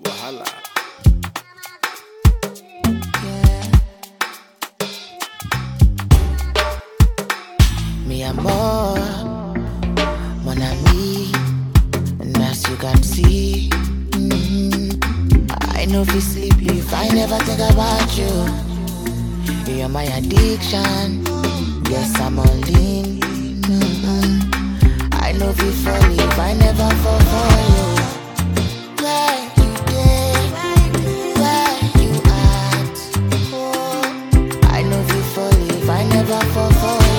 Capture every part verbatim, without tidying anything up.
Wahala. Me amor, mon ami, and as you can see, mm-hmm, I know if you sleep if I never think about you. You're my addiction, yes I'm all in. Mm-hmm. I know if you fall if I never fall for you. Where you dey, where you at? Oh, I know if you fall if I never fall for you.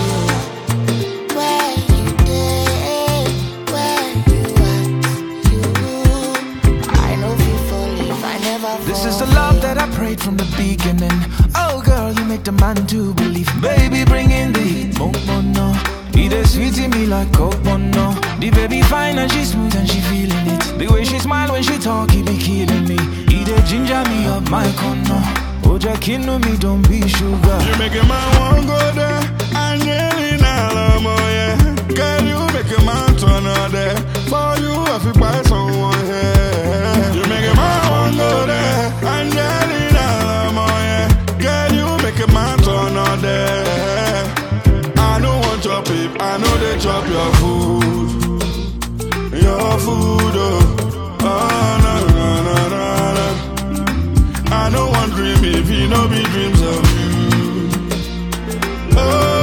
This is the love that I prayed from the beginning. Oh girl, you make the man to believe. Baby, bring in the heat, oh, oh no. Either sweet in me like coke, oh no. The baby fine and she smooth and she feeling it. The way she smile when she talk, he be killing me. Either ginger me up my corner. Oh, Jack, you know me, don't be sugar. You make a man want go there, Angelina, Lamo, yeah. Girl, you make a man turn out there. For you, I feel buy someone here. You make a man want go there, Angelina, Lamo, yeah. Girl, you make a man turn out there. I don't want your peep, I know they chop your food. Your food, oh, oh, no, no, no, no, no. I don't want dream if you know be dreams of you. Oh,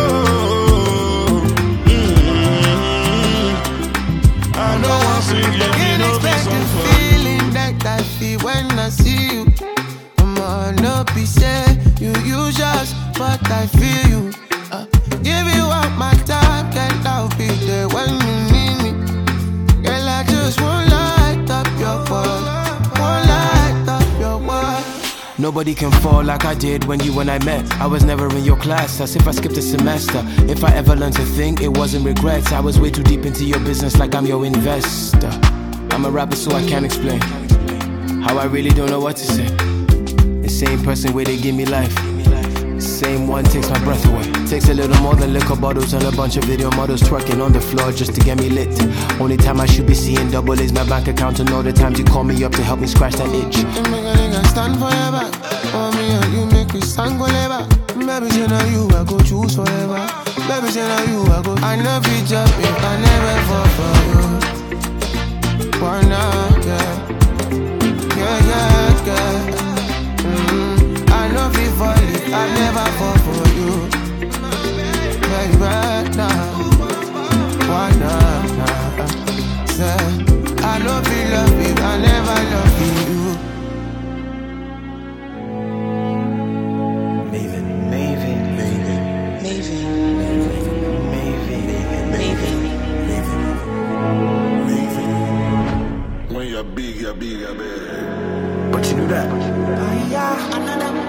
mm-hmm. I don't want sing if you know be some fun. Feeling that I feel when I see you. I'm on no be say you usuals, but I feel you. Uh, give you up my time, girl, I'll be there when you need me. Girl, I just won't light up your world, won't light up your world. Nobody can fall like I did when you and I met. I was never in your class, as if I skipped a semester. If I ever learned to think, it wasn't regrets. I was way too deep into your business like I'm your investor. I'm a rapper so I can't explain how I really don't know what to say. The same person where they give me life, the same one takes my breath away. Takes a little more than liquor bottles and a bunch of video models twerking on the floor just to get me lit. Only time I should be seeing double is my bank account, and all the times you call me up to help me scratch that itch. You make a nigga stand for your back. Oh me and you make me stand forever. Baby say now you I go choose forever. Baby say now you I go. I know be just if I never fall for you. Why not, yeah, yeah, yeah, yeah. Mm-hmm. I know be fall if I never fall for you. Baby, nah, why not, nah. Say, I know be love if I never love you. Maven, Maven, Maven, Maven, Maven, Maven, Maven. When you're big, you're big, you're big. But you knew that. Ah, yeah. another